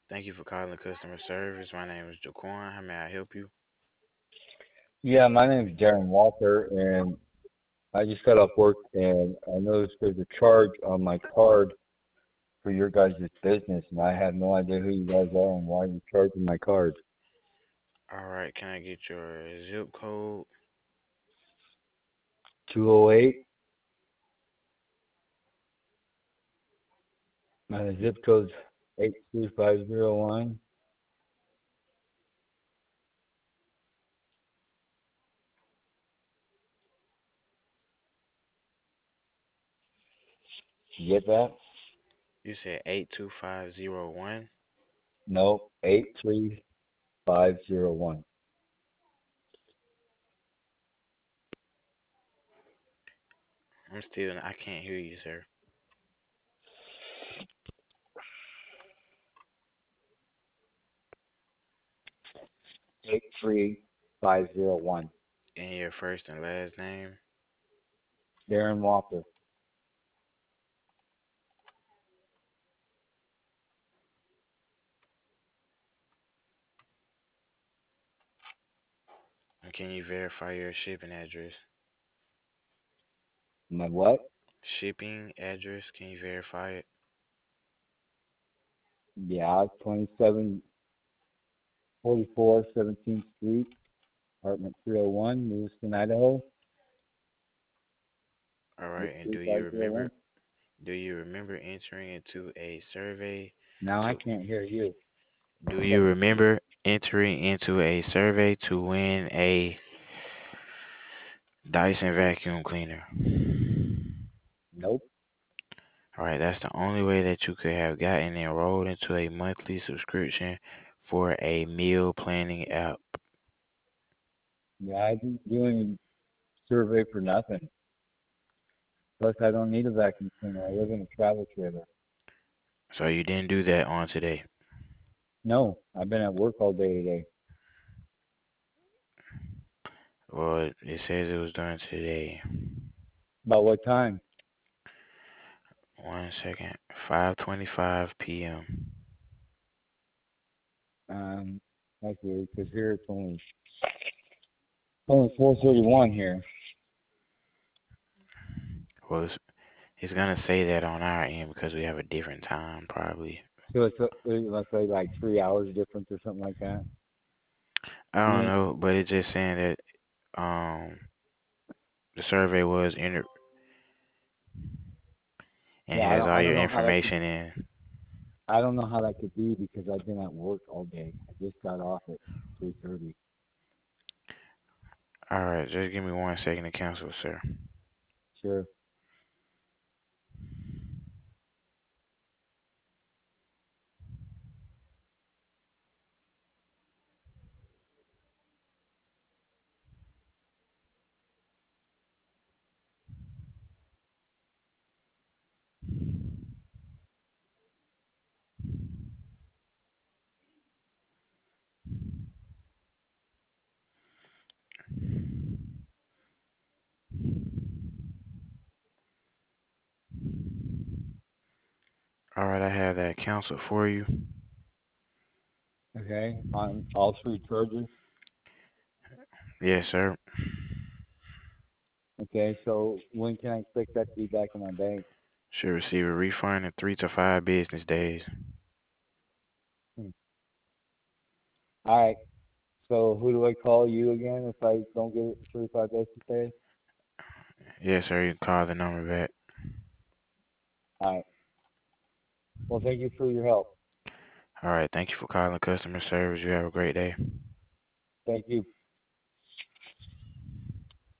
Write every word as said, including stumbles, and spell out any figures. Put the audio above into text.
Thank you for calling customer service. My name is Jaquan. How may I help you? Yeah, my name is Darren Walker, and I just got off work, and I noticed there's a charge on my card for your guys' business, and I have no idea who you guys are and why you're charging my card. All right, can I get your zip code? two oh eight, my zip code's eight three five zero one. You get that? You said eight two five zero one. No, eight three five zero one. I'm still, I can't hear you, sir. eight three five zero one. And your first and last name? Darren Walker. And can you verify your shipping address? My what? Shipping address, can you verify it? Yeah, twenty-seven forty-four seventeenth Street, apartment three oh one, Lewiston, Idaho, All right, and do you remember eight three five zero one. do you remember entering into a survey Now I to can't hear you. do you But remember entering into a survey to win a Dyson vacuum cleaner? nope. All right, that's the only way that you could have gotten enrolled into a monthly subscription for a meal planning app. Yeah, I didn't do any survey for nothing. Plus, I don't need a vacuum cleaner. I live in a travel trailer. So you didn't do that on today. No, I've been at work all day today. Well, it says it was done today. About what time? One second. five twenty-five p m. Um, that's weird because here it's only only four thirty-one here. Well, it's, it's gonna say that on our end because we have a different time, probably. So it's uh, let's say like three hours difference or something like that. I You don't think? know, but it's just saying that um the survey was entered and Yeah, I has don't. all I don't your know how that could. information in. I don't know how that could be because I've been at work all day. I just got off at three thirty. All right, just give me one second to cancel, sir. Sure. All right, I have that canceled for you. Okay. On all three charges. Yes, sir. Okay. So when can I expect that to be back in my bank? Should receive a refund in three to five business days. Hmm. All right. So who do I call you again if I don't get it certified business days? Yes, sir. You can call the number back. All right. Well, thank you for your help. All right. Thank you for calling customer service. You have a great day. Thank you.